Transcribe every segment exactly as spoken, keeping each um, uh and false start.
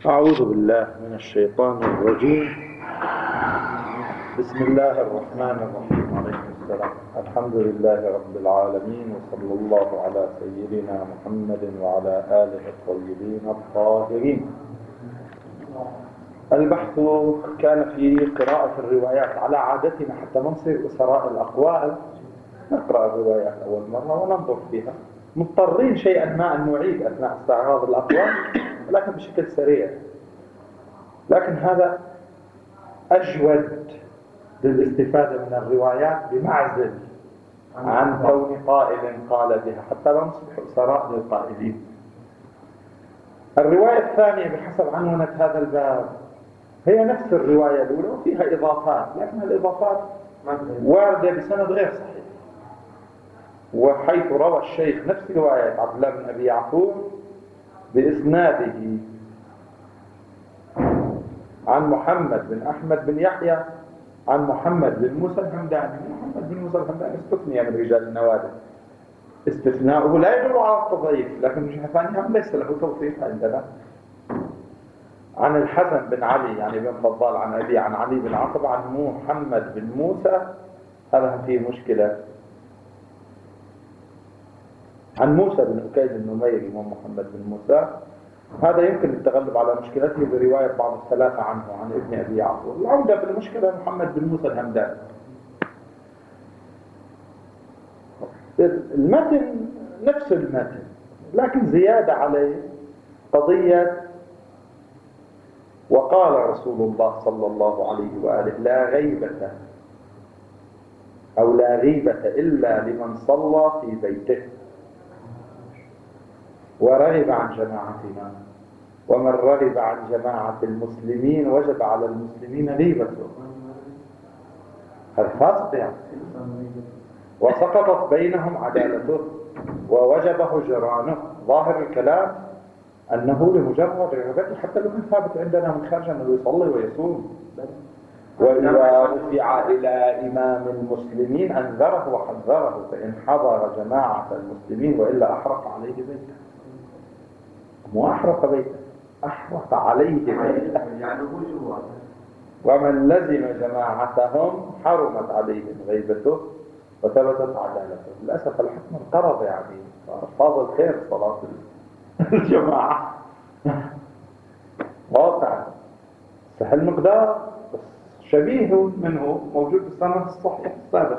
أعوذ بالله من الشيطان الرجيم. بسم الله الرحمن الرحيم. عليكم السلام. الحمد لله رب العالمين، وصلى الله على سيدنا محمد وعلى آله الطيبين الطاهرين. البحث كان في قراءة الروايات على عادتنا حتى نصير أسراء الأقوال، نقرأ الروايات أول مرة وننظر فيها، مضطرين شيئا ما أن نعيد أثناء استعراض الأقوال، لكن بشكل سريع. لكن هذا أجود للاستفادة من الروايات بمعزل عن كون قائل قال بها، حتى لا نصبح أسراء للقائلين. الرواية الثانية بحسب عنونة هذا الباب هي نفس الرواية الأولى وفيها إضافات، لكن الإضافات واردة بسند غير صحيح. وحيث روى الشيخ نفس رواية عبد الله بن أبي يعقوب بإسناده عن محمد بن أحمد بن يحيى عن محمد بن موسى الهمداني. محمد بن موسى الهمداني استثني من رجال النوادر، استثناؤه لا يدل على التضعيف، لكن من جهة ثانية ليس له توثيق عندنا. عن الحسن بن علي يعني بن فضال عن أبي عن علي بن عقبة عن محمد بن موسى، هذا فيه مشكلة. عن موسى بن أكيد النميري ومحمد بن موسى، هذا يمكن التغلب على مشكلته برواية بعض الثلاثة عنه عن ابن أبي يعقوب. العودة بالمشكلة محمد بن موسى الهمداني. المتن نفس المتن، لكن زيادة عليه قضية وقال رسول الله صلى الله عليه وآله لا غيبة أو لا غيبة إلا لمن صلى في بيته ورغب عن جماعتنا، ومن رغب عن جماعة المسلمين وجب على المسلمين غيبته. هذا فاسق يعني. وسقطت بينهم عدالته ووجب هجرانه. ظاهر الكلام أنه لمجرد رغبته، حتى لو كان ثابت عندنا من خارج أنه يصلي ويصوم. وإذا رفع إلى إمام المسلمين أنذره وحذره، فإن حضر جماعة المسلمين وإلا أحرق عليه بيته. مو أحرق بيته، أحرق عليه بيته. ومن لزم جماعتهم حرمت عليهم غيبته وثبتت عدالته. للأسف الحكم انقرض، يعني فاضل الخير صلاة الجماعة واقع سهل مقدار، بس شبيه منه موجود بالسند الصحيح السابق.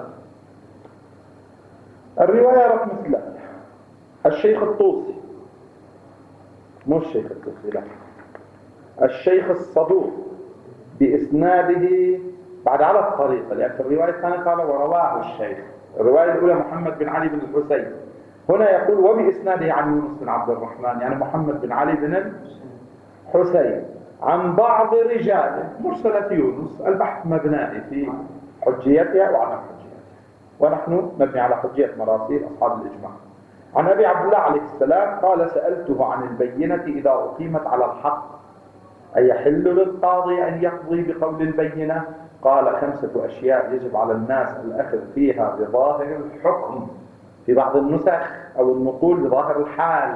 الرواية رقم ثلاثة الشيخ الطوسي، مو الشيخ الطوسي لا، الشيخ الصدوق بإسناده بعد على الطريقة، لأن في الرواية الثانية قال ورواه الشيخ. الرواية الأولى محمد بن علي بن الحسين، هنا يقول وبإسناده عن يونس بن عبد الرحمن، يعني محمد بن علي بن الحسين عن بعض رجاله مرسلة يونس. البحث مبنائي في حجيتها وعدم حجيتها، ونحن نبني على حجية مراسيل أصحاب الإجماع. عن أبي عبد الله عليه السلام قال سألته عن البينة إذا أقيمت على الحق، أي يحل للقاضي أن يقضي بقول البينة؟ قال خمسة أشياء يجب على الناس الأخذ فيها بظاهر الحكم، في بعض النسخ أو النقول بظاهر الحال.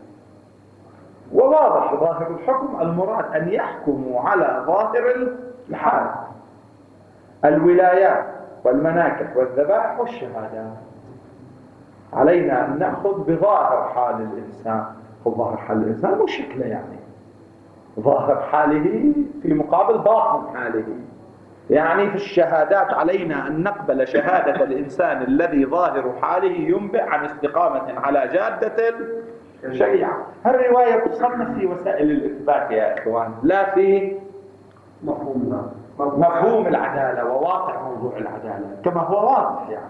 وواضح ظاهر الحكم المراد أن يحكموا على ظاهر الحال: الولايات والمناكح والذبائح والشهادات. علينا أن نأخذ بظاهر حال الإنسان. ظاهر حال الإنسان مو شكله، يعني ظاهر حاله في مقابل باطن حاله. يعني في الشهادات علينا أن نقبل شهادة الإنسان الذي ظاهر حاله ينبئ عن استقامة على جادة الشريعة. الرواية تصنف في وسائل الإثبات يا إخوان، لا في مفهوم مفهوم العدالة وواقع موضوع العدالة كما هو واضح. يعني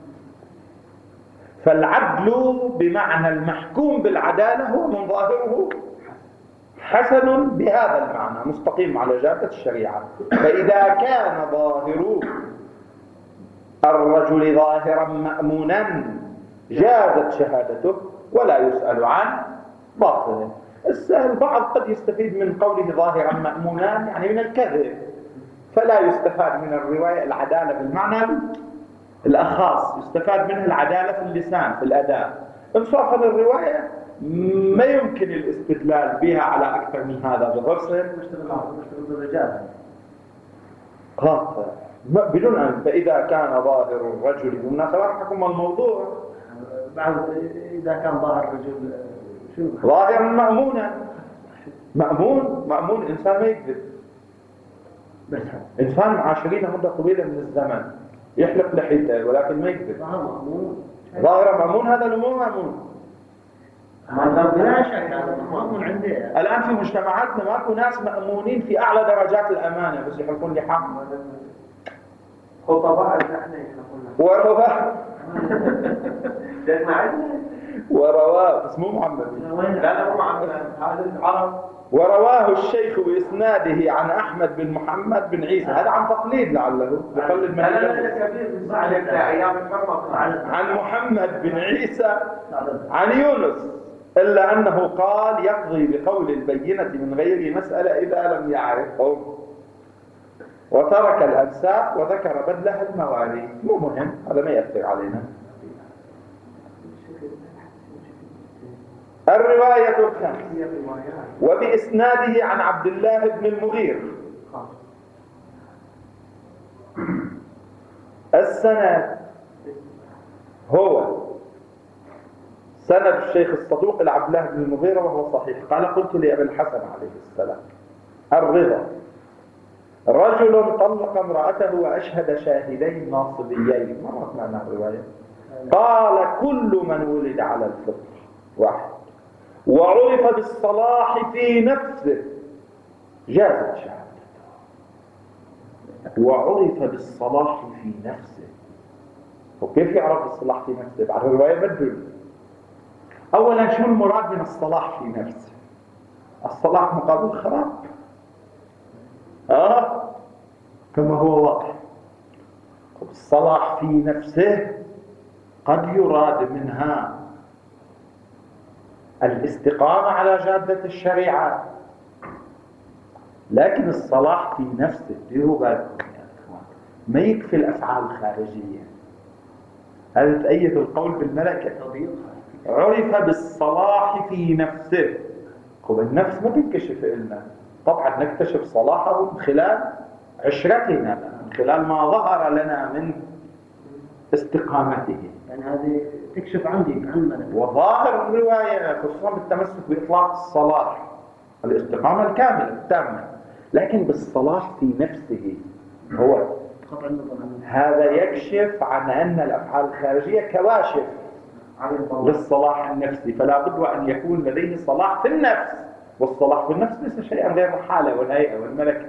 فالعدل بمعنى المحكوم بالعدالة هو من ظاهره حسن بهذا المعنى، مستقيم على جادة الشريعة. فإذا كان ظاهر الرجل ظاهرا مأمونا جازت شهادته ولا يسأل عن باطنه. البعض قد يستفيد من قوله ظاهرا مأمونا يعني من الكذب، فلا يستفاد من الرواية العدالة بالمعنى الأخص، يستفاد منها العدالة في اللسان في الأداء. انصافا الرواية ما يمكن الاستدلال بها على أكثر من هذا بالرسل. مشتغل بالرجال خاطئ بدون أن فإذا كان ظاهر الرجل بمناسبة حكم الموضوع بعد إذا كان ظاهر الرجل شنو ظاهر مأمونا مأمون مأمون إنسان ما يكذب بس إنسان معاشرين مدة طويلة من الزمن يحلق لحيته ولكن ما يكذب ظاهر مأمون ظاهر مأمون هذا اللي مو مأمون لا شك هذا مأمون عندي. الآن في مجتمعاتنا ماكو ناس مأمونين في أعلى درجات الأمانة بس يحلقون لحاهم خطباء احنا يحلقون ورواه ورواه بس مو محمد لا لا مو محمد هذا العرب. ورواه الشيخ بإسناده عن أحمد بن محمد بن عيسى هذا عن تقليد لعله بقلد من عن محمد بن عيسى عن يونس إلا أنه قال يقضي بقول البينة من غير مسألة إذا لم يعرفهم وترك الأجساء وذكر بدلها المواريث مو مهم هذا ما يأثر علينا. الرواية الخامسة وبإسناده عن عبد الله بن المغير السند هو سند الشيخ الصدوق لعبد الله بن المغيرة وهو صحيح. قال قلت لأبي الحسن عليه السلام الرضا رجل طلق امرأته وأشهد شاهدين ناصبيين مرت معنا الرواية قال كل من ولد على الفطر واحد وعرف بالصلاح في نفسه جازت شهادته وعرف بالصلاح في نفسه. وكيف يعرف بالصلاح في نفسه؟ بعد الرواية بدل أولا شو المراد من الصلاح في نفسه؟ الصلاح مقابل خراب آه كما هو واضح. الصلاح في نفسه قد يراد منها الاستقامة على جادة الشريعة لكن الصلاح في نفسه ديروا بالكم يا إخوان ما يكفي الأفعال الخارجية. هذا تأيد القول بالملكة عرف بالصلاح في نفسه. خب النفس ما تنكشف إلنا طبعا نكتشف صلاحه من خلال عشرتنا من خلال ما ظهر لنا من استقامته يعني هذه تكشف عندي عن الملك. وظاهر الرواية خصوصا بالتمسك بإطلاق الصلاح الاستقامة الكاملة التامة لكن بالصلاح في نفسه هو هذا يكشف عن أن الأفعال الخارجية كواشف للصلاح النفسي فلا بد أن يكون لديه صلاح في النفس والصلاح في النفس ليس شيئا غير الحالة والهيئة والملكة.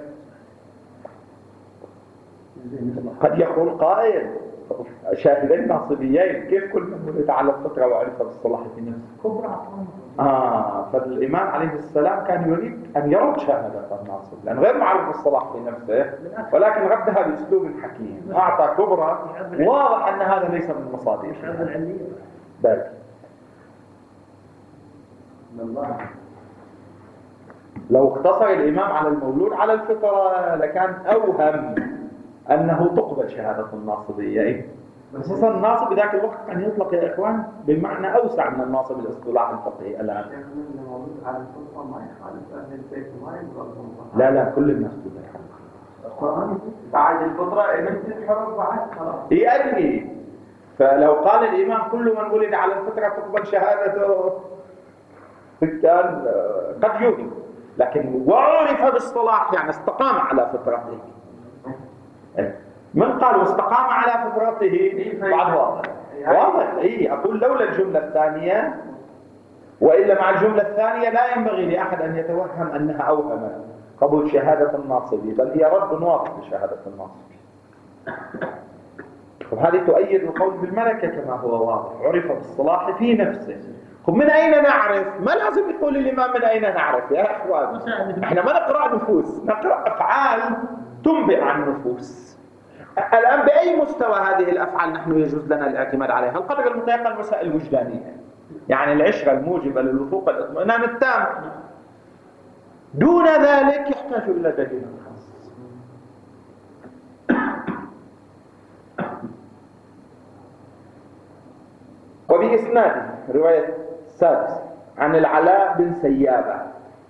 قد يقول قائل شاهدين ناصبيين كيف كل من ولد على الفطرة وعرف بالصلاح في نفسه كبرى آه فالإمام عليه السلام كان يريد أن يرد شهادة الناصب لأن غير معروف بالصلاح في نفسه ولكن ردها بأسلوب حكيم أعطى كبرى واضح أن هذا ليس من مصادر بل لو اقتصر الإمام على المولود على الفطرة لكان أوهم أنه تقبل شهادة الناصبية خصوصا الناصب بذاك الوقت كان يطلق يا إخوان بمعنى أوسع من الناصب الاصطلاح الفقهي الآن. لا لا كل الناس تدرك القرآن بعد الفطرة إمتى الحرب بعد خلاص يأتي. فلو قال الإمام كل من ولد على الفطرة تقبل شهادته كان قد يوجد لكن وعرف بالصلاح يعني استقام على فطرته. من قال واستقام على فطرته بعد واضح واضح اي اقول لولا الجملة الثانية وإلا مع الجملة الثانية لا ينبغي لأحد أن يتوهم أنها أوهم قبول شهادة الناصبي بل هي رد واضح لشهادة الناصبي. وهذه تؤيد القول بالملكة كما هو واضح عرف بالصلاح في نفسه. من أين نعرف؟ ما لازم يقول الإمام من أين نعرف يا أخوان احنا ما نقرأ نفوس نقرأ أفعال تنبئ عن نفوس. الآن بأي مستوى هذه الأفعال نحن يجوز لنا الاعتماد عليها؟ القدر المتيقن المسائل الوجدانية يعني العشرة الموجبة للوثوق الاطمئنان التام دون ذلك يحتاج إلى دليل خاص. وبإسناده رواية السادسة عن العلاء بن سيابة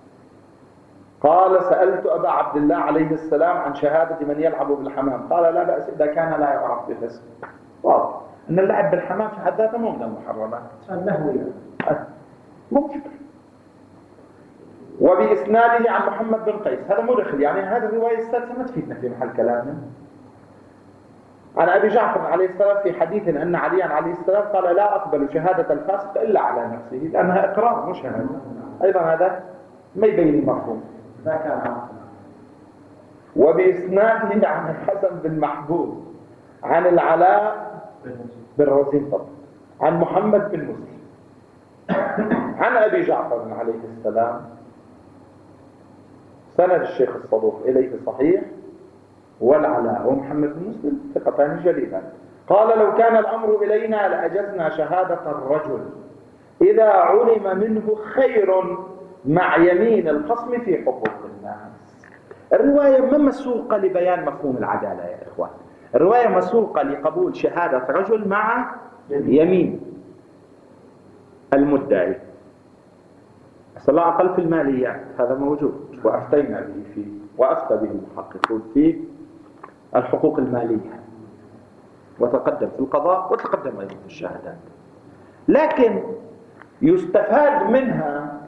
قال سألت أبا عبد الله عليه السلام عن شهادة من يلعب بالحمام، قال لا بأس إذا كان لا يعرف بفسق. واضح أن اللعب بالحمام في حد ذاته مو من المحرمات، ممكن. وبإسناده عن محمد بن قيس، هذا مو دخل، يعني هذه الرواية السادسة ما تفيدنا في محل كلامنا. عن أبي جعفر عليه السلام في حديث أن عليا عليه السلام قال لا أقبل شهادة الفاسق إلا على نفسه، لأنها إقرار مش شهادة. أيضا هذا ما يبين المفهوم. وبإسناده عن الحسن بن محبوب عن العلاء بن رزين طب عن محمد بن مسلم عن أبي جعفر عليه السلام، سند الشيخ الصدوق إليه صحيح، والعلاء ومحمد بن مسلم ثقتان جليلان. قال لو كان الأمر إلينا لأجزنا شهادة الرجل إذا علم منه خير مع يمين الخصم في حقوق الناس. الرواية ما مسوقة لبيان مفهوم العدالة يا إخوان، الرواية مسوقة لقبول شهادة رجل مع يمين المدعي. الصلاة أقل في الماليات هذا موجود، وأفتينا به فيه وأفتى به المحققون في الحقوق المالية، وتقدم في القضاء وتقدم أيضا في الشهادات. لكن يستفاد منها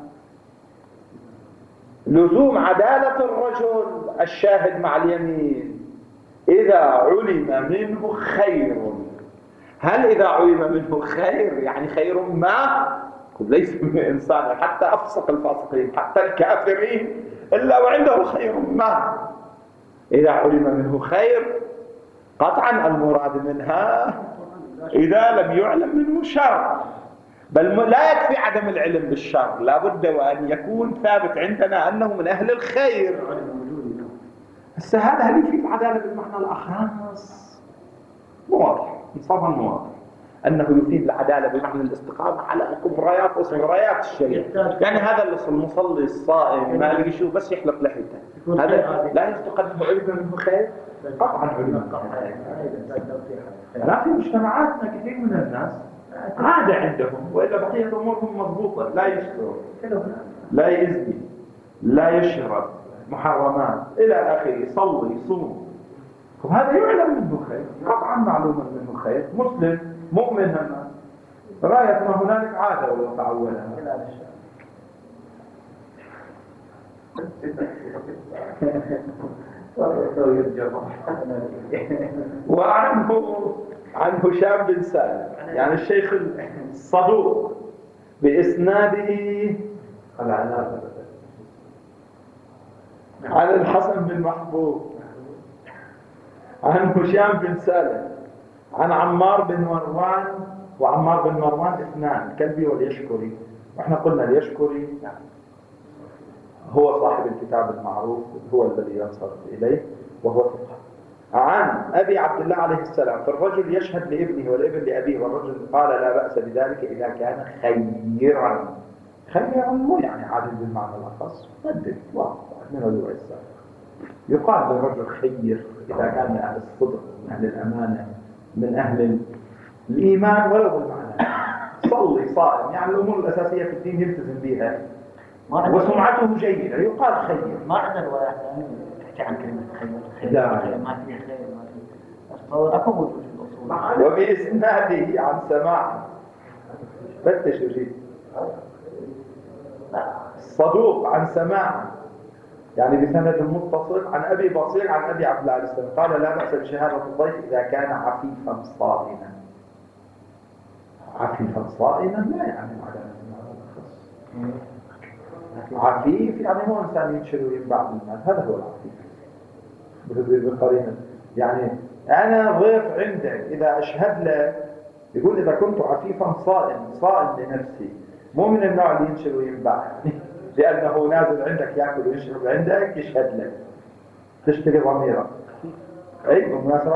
لزوم عدالة الرجل الشاهد مع اليمين إذا علم منه خير. هل إذا علم منه خير يعني خير ما؟ ليس من إنسان، حتى أفسق الفاسقين حتى الكافرين إلا وعنده خير ما. إذا علم منه خير قطعا المراد منها إذا لم يعلم منه شر، بل لا يكفي عدم العلم بالشر، لا بد وأن يكون ثابت عندنا أنه من أهل الخير. هسه هذا هل يفيد العدالة بالمعنى الأخص؟ مو واضح، انصافا مو واضح أنه يفيد العدالة بمعنى الاستقامة على كبريات وصغريات الشريعة. يعني هذا المصلي الصائم ما لقي شو بس يحلق لحيته، هذا لا يستقد أنه علم منه خير؟ قطعا علم منه خير. لا، في مجتمعاتنا كثير من الناس عادة عندهم، وإلا بقية أمورهم مضبوطة، لا يشتروا، لا يزني، لا يشرب محرمات إلى آخره، يصلي يصوم، وهذا يعلم منه خير، قطعا معلوم منه خير، مسلم مؤمن هنا راية ما هنالك عادة ولو تعودها. وعنه عن هشام بن سالم يعني الشيخ الصدوق بإسناده عن الحسن بن محبوب عن هشام بن سالم عن عمار بن مروان، وعمار بن مروان اثنان، الكلبي واليشكري، واحنا قلنا اليشكري هو صاحب الكتاب المعروف، هو الذي ينصرف إليه وهو ثقة. عن أبي عبد الله عليه السلام في الرجل يشهد لابنه والابن لأبيه، والرجل قال لا بأس بذلك إذا كان خيرا. خيرا مو يعني عادل بالمعنى الأخص، مدد واضح من الرواية السابقة. يقال للرجل خير إذا كان من أهل الصدق، من أهل الأمانة، من أهل الإيمان، ولو بالمعنى صلي صائم، يعني الأمور الأساسية في الدين يلتزم بها وسمعته جيدة، يقال خير. ما عندنا روايات تحكي عن كلمة خير، خير ما فيها خير، ما فيها أصلا أكو موجود في الأصول. وبإسناده عن سماع فتش وجيد الصدوق عن سماع، يعني بسند متصل عن أبي بصير عن أبي عبد الله عليه السلام قال لا بأس بشهادة الضيف إذا كان عفيفا صائما. عفيفا صائما لا يعني عدم الخص، عفيف يعني هو إنسان ينشر وينبع بالمال، هذا هو العفيف بقرينة. يعني أنا ضيف عندك إذا أشهد لك، يقول إذا كنت عفيفا صائم صائم لنفسي، مو من النوع اللي ينشر وينبع لأنه نازل عندك يأكل ويشرب عندك يشهد لك، تشتري ضميرك. أي بمناسبة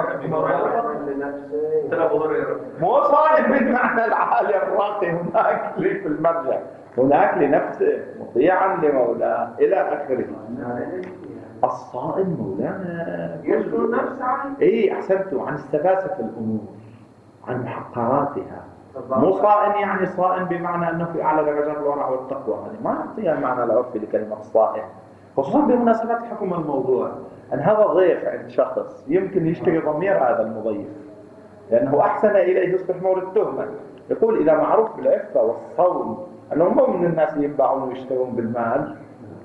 مو صائم بالمعنى العالي الراقي هناك في المرجع، هناك لنفسه مطيعا لمولاه إلى آخره. الصائم مولانا يشكر نفسه عن إيه أحسنتوا، عن السفاسف الأمور، عن محقراتها، مو صائن يعني صائن بمعنى أنه في أعلى درجات الورع والتقوى، هذه ما يعطيها المعنى العرفي لكلمة صائن، خصوصا بمناسبة حكم الموضوع أن هذا ضيف عند شخص يمكن يشتري ضمير هذا المضيف لأنه أحسن إليه يصبح مورد تهمة. يقول إذا معروف بالعفة والصون أنهم مو من الناس ينباعون ويشترون بالمال.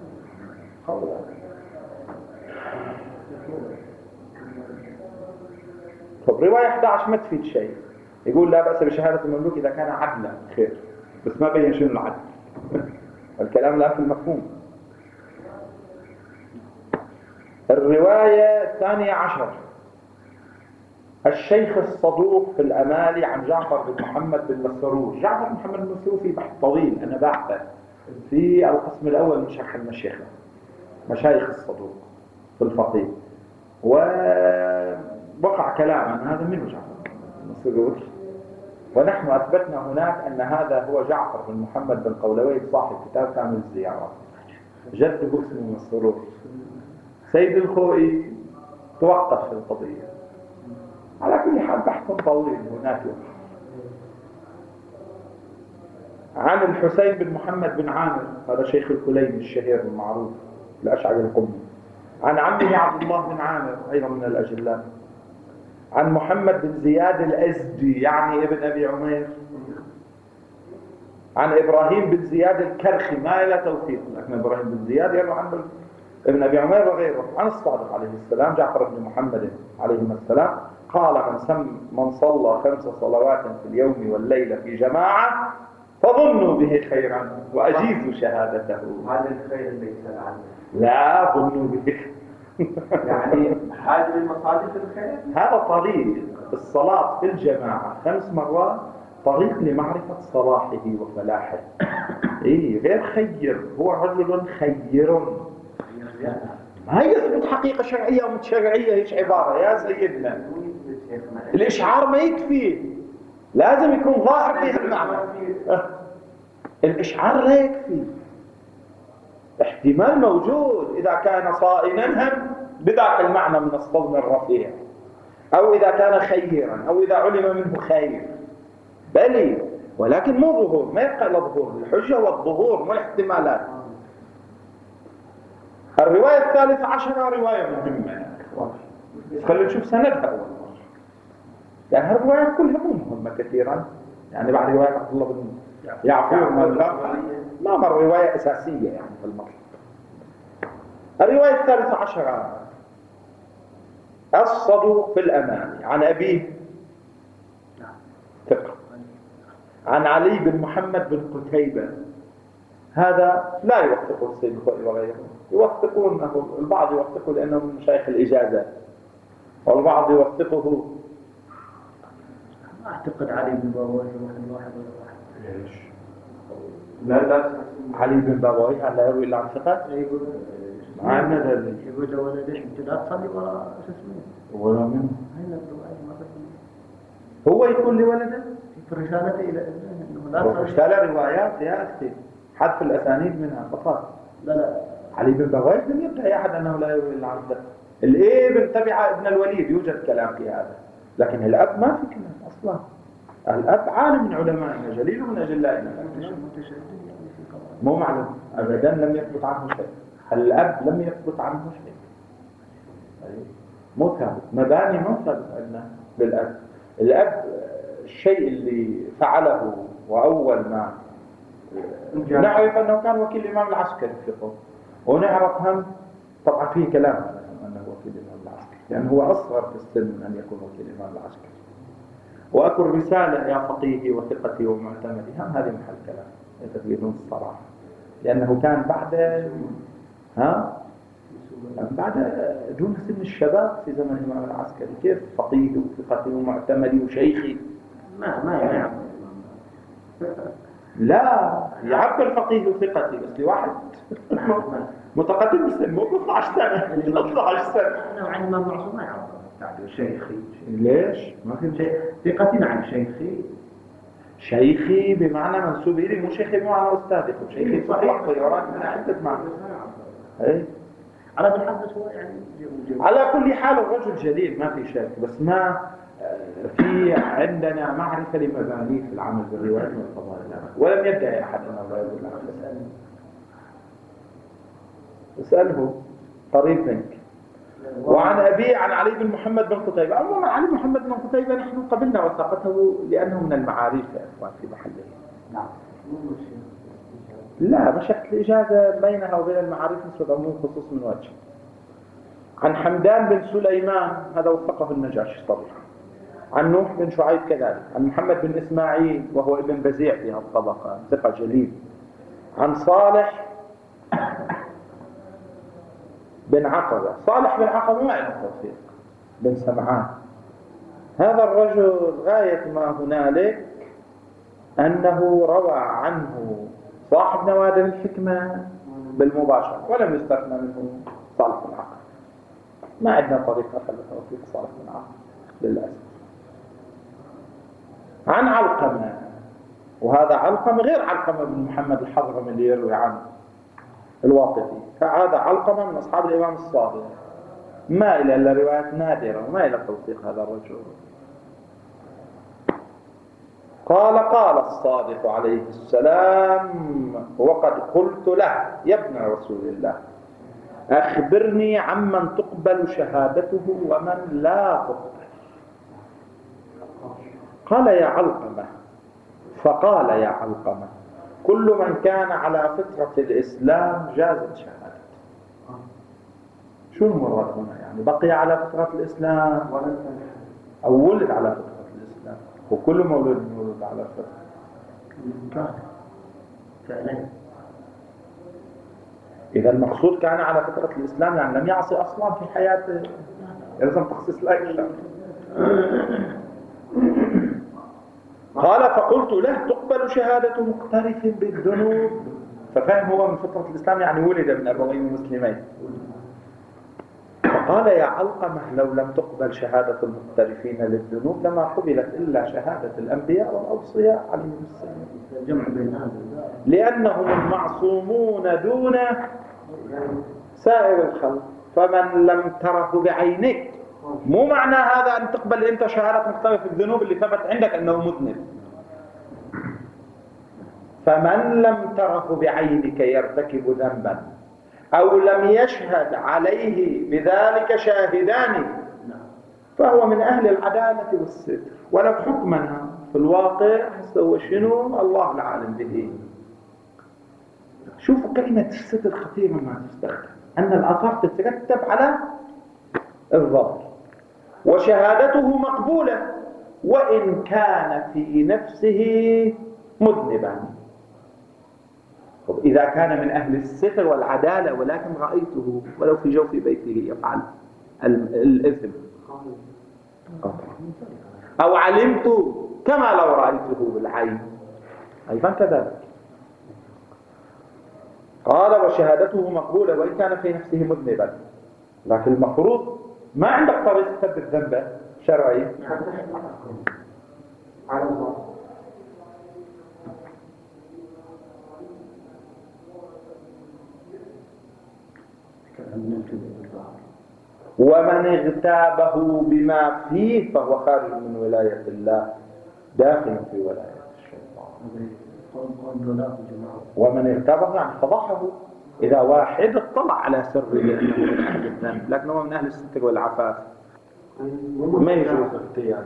طب رواية أحد عشر ما تفيد شيء، يقول لا بأس بشهادة المملوك إذا كان عدلا خير، بس ما بين شنو العدل. الكلام لا في المفهوم. الرواية الثانية عشر الشيخ الصدوق في الأمالي عن جعفر بن محمد بن مسرور. جعفر بن محمد بن مسرور في بحث طويل أنا بعثه في القسم الأول من شرح المشيخة، مشايخ الصدوق في الفقيه، ووقع كلام عن هذا منه جعفر بن مسرور، ونحن أثبتنا هناك أن هذا هو جعفر بن محمد بن قولوي صاحب كتاب كامل الزيارات، جده اسمه مسرور. سيد الخوئي توقف في القضية. على كل حال بحث طويل هناك. عن الحسين بن محمد بن عامر، هذا شيخ الكليني الشهير المعروف الأشعري القمي، عن عمه عبد الله بن عامر أيضا من الأجلاء، عن محمد بن زياد الأزدي يعني ابن أبي عمير، عن إبراهيم بن زياد الكرخي ما إلى توثيق، لكن إبراهيم بن زياد يروي عنه ابن أبي عمير وغيره، عن الصادق عليه السلام جعفر بن محمد عليهما السلام قال من سم من صلى خمس صلوات في اليوم والليلة في جماعة فظنوا به خيرا وأجيزوا شهادته. هذا الخير ليس عنه، لا ظنوا به يعني هذه المصادف الخير. هذا طريق الصلاة في الجماعة خمس مرات، طريق لمعرفة صلاحه وفلاحه. إيه غير خير، هو رجل خير، ما يثبت حقيقة شرعية ومتشرعية. ايش عبارة يا سيدنا؟ الإشعار ما يكفي، لازم يكون ظاهر فيه المعنى. الإشعار لا يكفي، احتمال موجود إذا كان صائنا هم بذاك المعنى من الصدم الرفيع، أو إذا كان خيرا، أو إذا علم منه خير، بلي، ولكن مو ظهور، ما يبقى إلا ظهور. الحجة والظهور مو الاحتمالات. الرواية الثالثة عشرة رواية مهمة يا إخوان، خلينا نشوف سندها أول مرة، يعني هالروايات كلها مو مهمة كثيرا، يعني بعد رواية عبد الله بن يعفور ما مر رواية أساسية يعني في المطلق. الرواية الثالثة عشرة الصدوق في الأماني عن أبيه ثقة، عن علي بن محمد بن قتيبة، هذا لا يوثقه السيد الخوئي وغيره، يوثقونه البعض يوثقه لأنه من مشايخ الإجازة، والبعض يوثقه. ما أعتقد علي بن بابوي واحد واحد ولا واحد. ليش؟ لا لا علي بن بابوي لا يروي إلا عن ثقة؟ يقول ما عندنا دليل. يقول له ولا ليش أنت لا تصلي ولا شو اسمه؟ ولا منه. هنا الرواية ما تقول. هو يقول لولده؟ في رسالته إلى إنه لا تصلي. رسالة روايات يا أختي، حذف الأسانيد منها فقط. لا لا. علي بن بابوي لم يدعي أحد أنه لا يروي إلا عن ثقة. الابن تبع ابن الوليد يوجد كلام في هذا، لكن الأب ما في كلام أصلا. الأب عالم من علمائنا، جليل من أجلائنا، مو معلوم أبدا، لم يثبت عنه شيء. الأب لم يثبت عنه شيء، مو ثابت، مباني مو ثابت عندنا للأب. الأب الشيء اللي فعله وأول ما نعرف أنه كان وكيل الإمام العسكري في قوم، ونعرف هم طبعا فيه كلام أنه وكيل الإمام العسكري، لأنه هو أصغر في السن من أن يكون وكيل الإمام العسكري. وأكو الرسالة يا فقيهي وثقتي ومعتمدي، هم هذه محل كلام يتبينون الصراحة، لأنه كان بعد ها بعد دون سن الشباب في زمن الإمام العسكري، كيف فقيهي وثقتي ومعتمدي وشيخي؟ ما ما يعرف. لا يعبر فقيه وثقتي بس لواحد متقدم بالسن، مو اثني عشر سنة اثني عشر سنة. نوعا ما معصوم ما يعبر يعني شيخي. ليش؟ ما في شيء. ثقتي نعم شيخي. شيخي بمعنى منسوب إلي، مو شيخي بمعنى أستاذي. شيخي صحيح طيران من عدة معنى. أي على بالحدث هو يعني على كل حال الرجل جليل ما في شك، بس ما في عندنا معرفة لمبانيه في العمل بالرواية والفضائل، ولم يدعي أحد أنه لا يقول عنه. اسأله قريب منك. وعن أبي عن علي بن محمد بن قتيبة. عموما علي بن محمد بن قتيبة نحن قبلنا وثاقته لأنه من المعارف يا إخوان في محله. نعم. لا، مشكل الإجازة بينها وبين المعارف نسبة عموم خصوص من وجه. عن حمدان بن سليمان هذا وثقه النجاشي صريحا. عن نوح بن شعيب كذلك. عن محمد بن إسماعيل وهو ابن بزيع في هذه الطبقة ثقة جليل. عن صالح بن عقبة. صالح بن عقبة ما له توفيق بن سمعان. هذا الرجل غاية ما هنالك أنه روى عنه صاحب نوادر الحكمة بالمباشرة ولم يستثنى منه صالح بن عقبة. ما عندنا طريقة خلى توفيق صالح بن عقبة للأسف. عن علقمة، وهذا علقمة غير علقمة بن محمد الحضرمي اللي يروي عنه الواقفي، فهذا علقمة من أصحاب الإمام الصادق، ما إلى إلا روايات نادرة وما إلى توثيق هذا الرجل. قال قال الصادق عليه السلام وقد قلت له يا ابن رسول الله أخبرني عمن تقبل شهادته ومن لا تقبل. قال يا علقمة، فقال يا علقمة كل من كان على فطرة الإسلام جازت شهادته. شو المراد هنا؟ يعني بقي على فطرة الإسلام أو ولد على فطرة الإسلام؟ وكل مولود مولود على فطرة فعلا. إذا المقصود كان على فطرة الإسلام يعني لم يعصي أصلا في حياته، يلزم تخصيص الأكثر. قال فقلت له تقبل شهادة مقترف بالذنوب، ففهم هو من فطرة الإسلام يعني ولد من أبوين مسلمين. فقال يا علقمة لو لم تقبل شهادة المقترفين للذنوب لما قبلت إلا شهادة الأنبياء والأوصياء عليهم السلام. الجمع بين هذا لأنهم المعصومون دون سائر الخلق، فمن لم تره بعينك مو معنى هذا أن تقبل أنت شهادة مقترف الذنوب اللي ثبت عندك أنه مذنب. فمن لم تره بعينك يرتكب ذنبا أو لم يشهد عليه بذلك شاهدان فهو من أهل العدالة والستر، ولو حكمنا في الواقع هو شنو الله العالم به. شوفوا كلمة الستر خطيرة ما تستخدم، أن الآثار تترتب على الظاهر، وشهادته مقبولة وإن كان في نفسه مذنبا. إذا كان من أهل الستر والعدالة ولكن رأيته ولو في جوف بيته يفعل الإثم أو علمت كما لو رأيته بالعين أيضا كذلك. قال وشهادته مقبولة وإن كان في نفسه مذنبا، لكن المفروض ما عندك طريقة تثبت ذنبه شرعي على الله. ومن اغتابه بما فيه فهو خارج من ولاية الله داخل في ولاية الشيطان. ومن اغتابه يعني فضحه. إذا واحد اطلع على سر لأنه من أهل الذنب لكنه هو من أهل الستر والعفاف ما يجوز اغتيابه.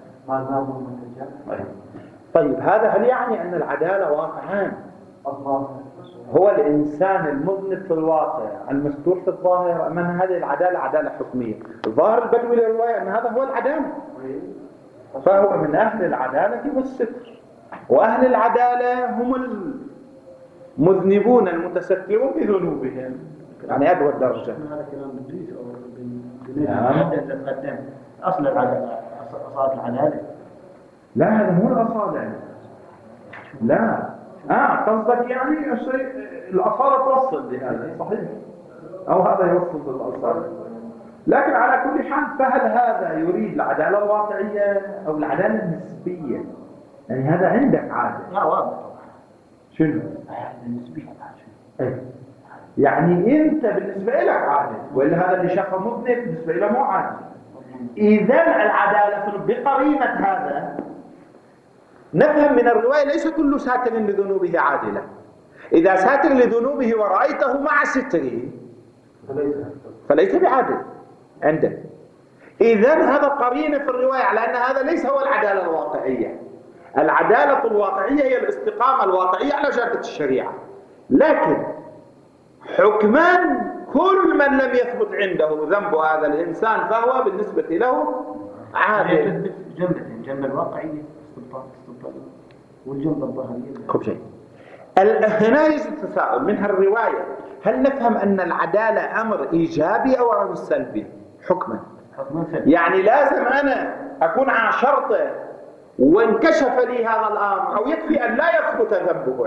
طيب هذا هل يعني أن العدالة واقعان؟ هو الإنسان المذنب في الواقع المستور في الظاهر، أم أن هذه العدالة عدالة حكمية؟ الظاهر البدوي للرواية أن هذا هو العدالة، فهو من أهل العدالة والستر، وأهل العدالة هم المذنبون المتسترون بذنوبهم، يعني أدوى الدرجة. هذا كلام بدريس أو بالقدام أصل العدالة، أصل العدالة. لا هذا مو الأصالة، لا آه قصدك يعني الشيء الأصالة توصل لهذا صحيح، أو هذا يوصل للأصالة. لكن على كل حال فهل هذا يريد العدالة الواقعية أو العدالة النسبية؟ يعني هذا عندك عادل. لا واضح. شنو؟ النسبية. ايه يعني أنت بالنسبة لك عادل، وإلا هذا اللي شافه مذنب بالنسبة له مو عادل. إذن العدالة بقرينة هذا نفهم من الرواية ليس كل ساتر لذنوبه عادلة. إذا ساتر لذنوبه ورأيته مع ستره فليس بعادل عندك. إذن هذا قرينة في الرواية على أن هذا ليس هو العدالة الواقعية. العدالة الواقعية هي الاستقامة الواقعية على جادة الشريعة. لكن حكمان كل من لم يثبت عنده ذنب هذا الإنسان فهو بالنسبة له عادل. جنبتين، جنب الواقعية والجنب الظاهرية. خب شيء هنا يجب التساؤل من هالرواية، هل نفهم أن العدالة أمر إيجابي أو أمر سلبي حكما؟ يعني لازم أنا أكون عاشرته وانكشف لي هذا الأمر، أو يكفي أن لا يثبت ذنبه؟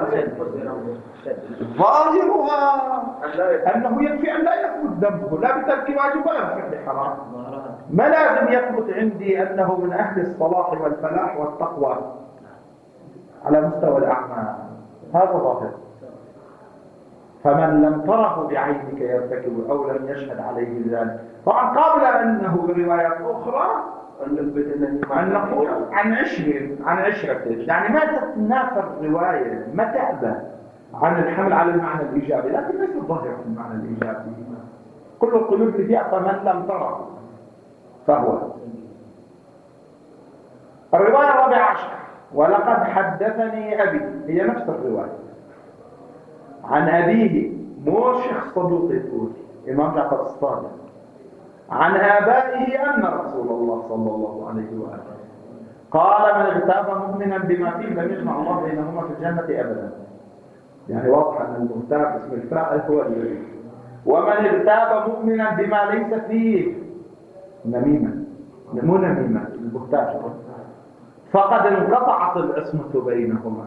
ظاهرها أنه يكفي أن لا يثبت ذنبه، لا بترك واجب ولا بفعل حرام. ما لازم يثبت عندي أنه من أهل الصلاح والفلاح والتقوى على مستوى الأعمال، هذا ظاهر. فمن لم تره بعينك يرتكب أو لم يشهد عليه ذلك. طبعا قابل أنه بروايات أخرى أن نقول عن عشرة عن عشرة يعني ما تتنافى الرواية، ما تأبى عن الحمل على المعنى الإيجابي، لكن ليس الظاهر في المعنى الإيجابي. كل القلوب اللي فيها فمن لم تره فهو. الرواية الرابعة عشر، ولقد حدثني أبي، هي نفس الرواية عن أبيه، مو شيخ صدوق يقول إمام جعفر الصادق، عن آبائه أن رسول الله صلى الله عليه وآله قال من اغتاب مؤمنا بما فيه لم يجمع الله بينهما في الجنة أبدا. يعني واضح أن المغتاب اسم الفاعل هو الذي، ومن اغتاب مؤمنا بما ليس فيه نميمة، مو نميمة البهتان، فقد انقطعت العصمة بينهما.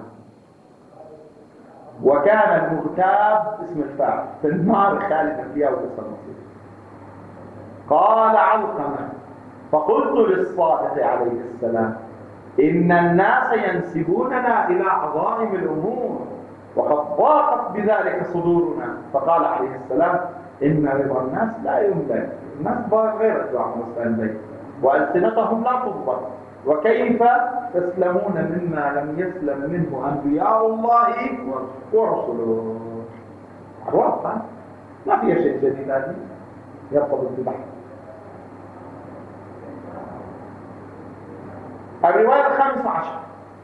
وكان المغتاب اسم الفاعل في النار خالدا فيها وليس نصيب. قال علقمة فقلت للصادق عليه السلام إن الناس ينسبوننا إلى عظائم الأمور وقد ضاقت بذلك صدورنا. فقال عليه السلام إن رضا الناس لا يملك، الناس غير أتباع مستنبي وألسنتهم لا تضبط، وكيف تسلمون مما لم يسلم منه أنبياء الله ورسله. واضح ما فيها شيء جديد هذه يرتبط ببحث. الرواية الخامسة عشر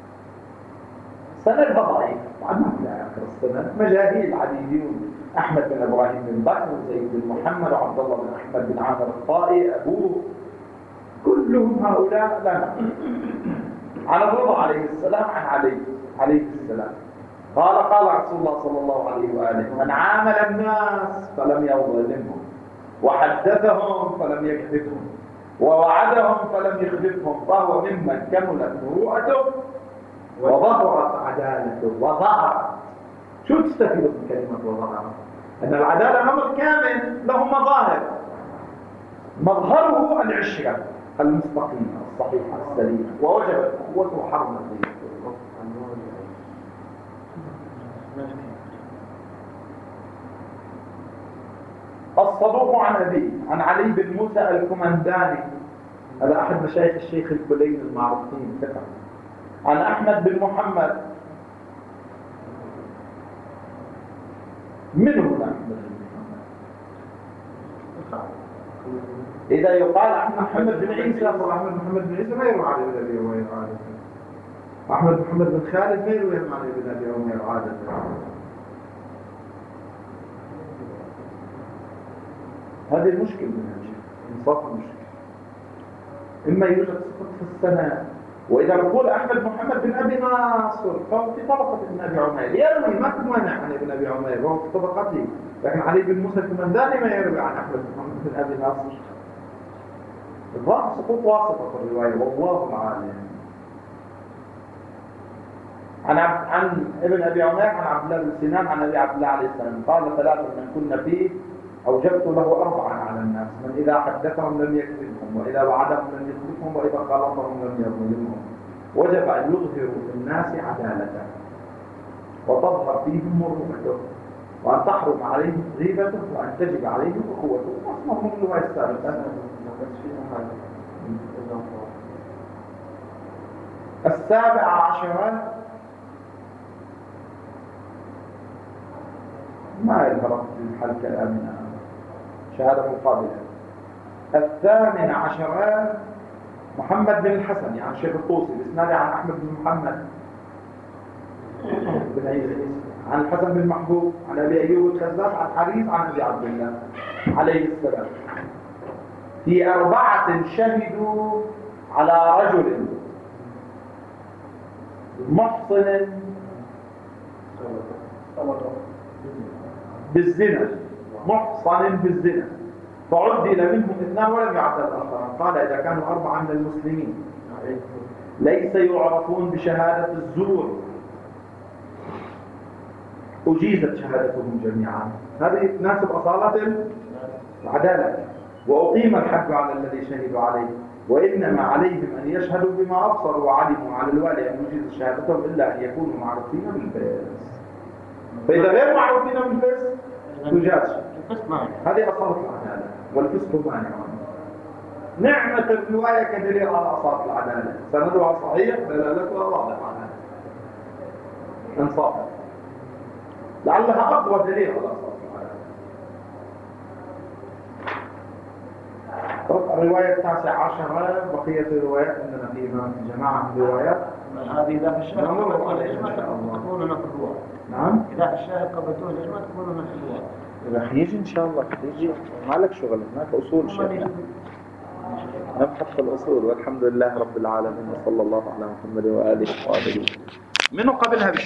سندها ضعيف، طبعا ما في آخر السنة مجاهيل عديدون، أحمد بن إبراهيم بن بكر وزيد بن محمد وعبد الله بن أحمد بن عامر الطائي أبوه، كلهم هؤلاء لا نعلم. على الرضا عليه السلام عن علي عليه السلام قال قال رسول الله صلى الله عليه وآله من عامل الناس فلم يظلمهم وحدثهم فلم يكذبهم ووعدهم فلم يخلفهم فهو ممن كملت مروءته وظهرت عدالته. وظهرت، شو تستفيد من كلمة وظهرت؟ أن العدالة أمر كامل له مظاهر، مظهره العشرة المستقيمة الصحيحة السليمة ووجبت قوته حرمة فيه. الصدوق عن أبيه عن علي بن موسى الكمنداني، هذا أحد مشايخ الشيخ الكليني المعروفين ثقة. عن أحمد بن محمد، من هو أحمد بن محمد؟ إذا يقال أحمد محمد بن عيسى، أحمد محمد بن عيسى ما يروى علي بن أبي عمير عادة. أحمد محمد بن خالد ما يروى علي بن أبي عمير عادة. هذه المشكلة من الشيء، انصاف المشكلة. إما يوجد سقط في السنة، وإذا نقول أحمد محمد بن أبي ناصر فهو في طبقة ابن أبي عمير، يروي ما تمانع عن ابن أبي عمير وهو في طبقته، لكن علي بن موسى الكمنداني ما يروي عن أحمد محمد بن أبي ناصر. الظاهر سقوط واسطة في الرواية والله العالم. عن عن ابن أبي عمير عن عبد الله بن سنان عن أبي عبد الله عليه السلام قال ثلاثة من كنا فيه أوجبت له أربعا على الناس: من إذا حدثهم لم يكذبهم، وإذا وعدهم لم يخلفهم، وإذا خالطهم لم يظلمهم. وجب أن يظهروا في الناس عدالته وتظهر فيهم مروءته وأن تحرم عليه غيبته وأن تجب عليه أخوته. أصلا من الرواية السابقة. السابع عشر ما يظهر في محل كلامنا شهادة مقابلة. الثامن عشر محمد بن الحسن يعني الشيخ الطوسي بإسناده عن أحمد بن محمد بن عيسى عن الحسن بن محبوب عن أبي أيوب الخزاز عن حريث عن أبي عبد الله عليه السلام في أربعة شهدوا على رجل محصن بالزنا محصن بالزنا فعدل منهم اثنان ولم يعد الآخران. قال إذا كانوا أربعة من المسلمين ليس يعرفون بشهادة الزور أجيزت شهادتهم جميعا. هذه تناسب أصالة العدالة. وأقيم الحد على الذي شهدوا عليه وإنما عليهم أن يشهدوا بما أبصروا وعلموا على الوالي أن يجيز شهادتهم إلا أن يكونوا معروفين بالفسق. فإذا غير معروفين بالفسق تجاز. هذه أصالة العدالة والفسق مانع. نعمة الرواية كدليل على أصالة العدالة. سندها صحيح دلالتها واضحة انصافا لعلها أقوى دليل على أصالة العدالة. طب الرواية التاسعة عشرة بقية الروايات عندنا في جماعة من الروايات. هذه إذا في الشاهد قبلتون الإجماع تكون هنا في الرواية. نعم. إذا في الشاهد قبلتون الإجماع تكون هنا في الرواية. رح يجي إن شاء الله يجي ما لك شغل هناك أصول شيء نبحث في الأصول والحمد لله رب العالمين وصلى الله على محمد وآله وآله منه قبلها